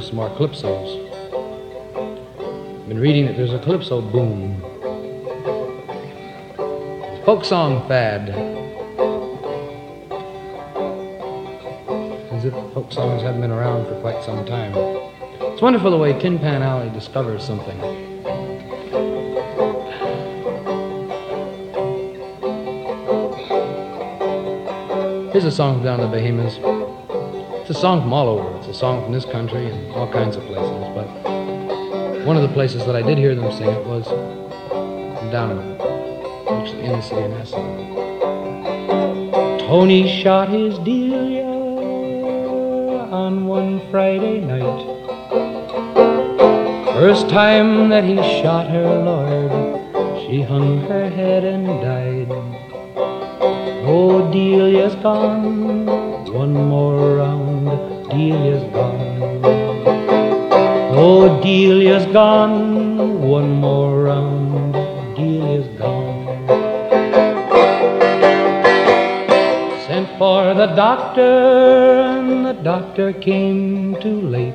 some more calypsos. Been reading that there's a calypso boom. Folk song fad. As if folk songs haven't been around for quite some time. It's wonderful the way Tin Pan Alley discovers something. Here's a song from down in the Bahamas. It's a song from all over. It's a song from this country and all kinds of places. But one of the places that I did hear them sing it was down actually in the city of Nassau. Tony shot his Delia on one Friday night. First time that he shot her, Lord, she hung her head and died. Oh, Delia's gone, one more round, Delia's gone. Oh, Delia's gone, one more round, Delia's gone. Sent for the doctor, and the doctor came too late.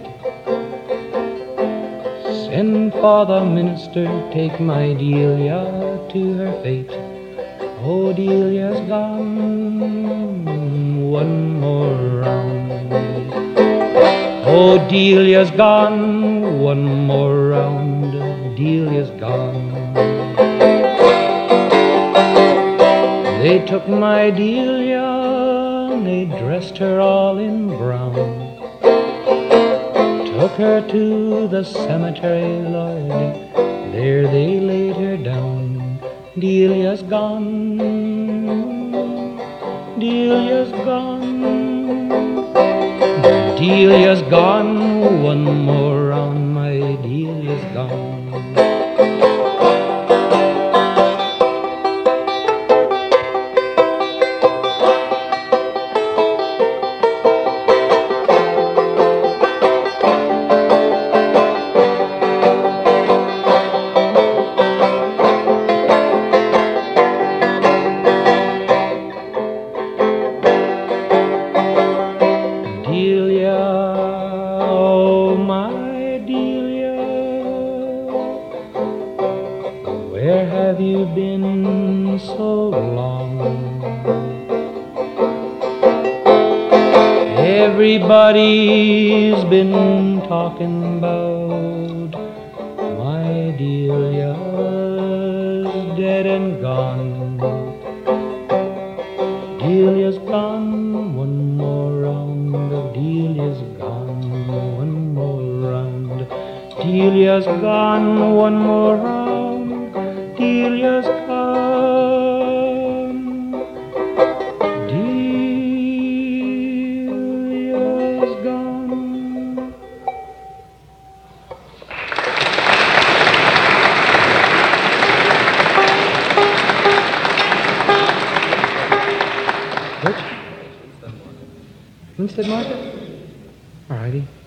Send for the minister, take my Delia to her fate. Oh, Delia's gone, one more round. Oh, Delia's gone, one more round, Delia's gone. They took my Delia, and they dressed her all in brown. Took her to the cemetery, Lord, there they laid her down. Delia's gone, Delia's gone, Delia's gone, one more round, my Delia's gone. Everybody's been talking about my Delia's dead and gone. Delia's gone, one more round. Delia's gone, one more round. Delia's gone, one more round. Delia's gone. Winstead Market? All righty.